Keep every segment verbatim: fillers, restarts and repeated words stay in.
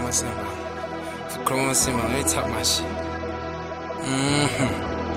my simba. For Chroma Simba, let me talk my shit. Mm-hmm.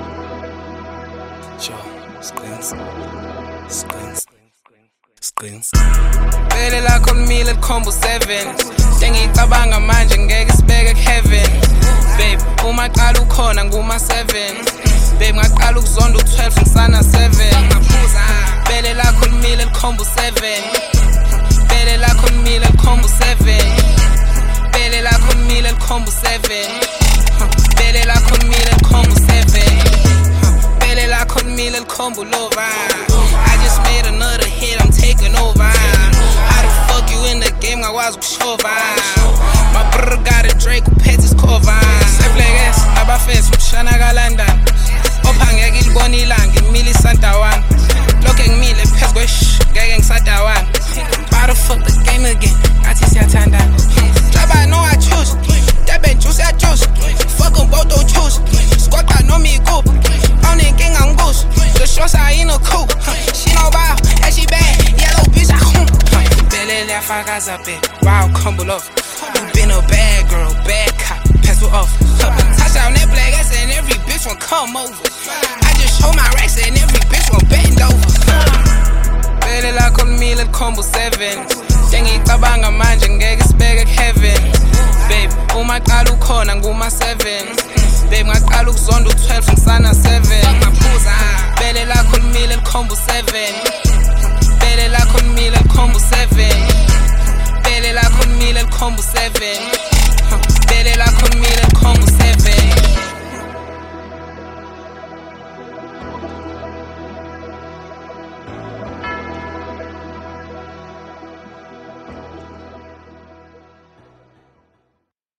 Sure, screens. Screens. Screens. Vele lakho limile likhomba seven. Sengicabanga manje ngeke sibeke heaven. Babe, uma qala ukhona nguma seven. Babe, ngaqala ukuzonda u-twelve ngisana seven. Vele lakho limile likhomba seven. Vele lakho limile likhomba seven. Vele lakho limile likhomba seven. Vele lakho limile likhomba seven. Vele lakho limile likhomba lova. I just made another hit, I'm taking over. How the fuck you in the game? I was kushova. My brother got a Drake who pets his cover. Sepleges, abafes, mshana London. Ophange ngilibona ilanga, ngimile isanta one. Lokho ngimile phezu kwesh, ngeke ngisada one. Why the fuck the game again? Ngathi siyathanda. Job I know I choose. Debe juice I choose. Fuck them both don't choose. Squad no me go. On the gang I'm goose. The shots I in a coupe. She know about, and she bad. Yellow bitch I hum. Belly left I got up it. Wow, crumble off. You been a bad girl, bad cop. Pencil off. Touch out that black ass and every bitch won't come over. I just show my racks and every bitch won't bend over. Belly lakho limile likhomba seven. Sengicabanga manje ngeke sibeke heaven. Babe, uma qala ukhona nguma seven. Babe, ngaqala ukuzonda u-twelve ngisana seven. Vele lakho limile likhomba seven. Vele lakho limile likhomba seven. Vele lakho limile likhomba seven. Vele lakho limile likhomba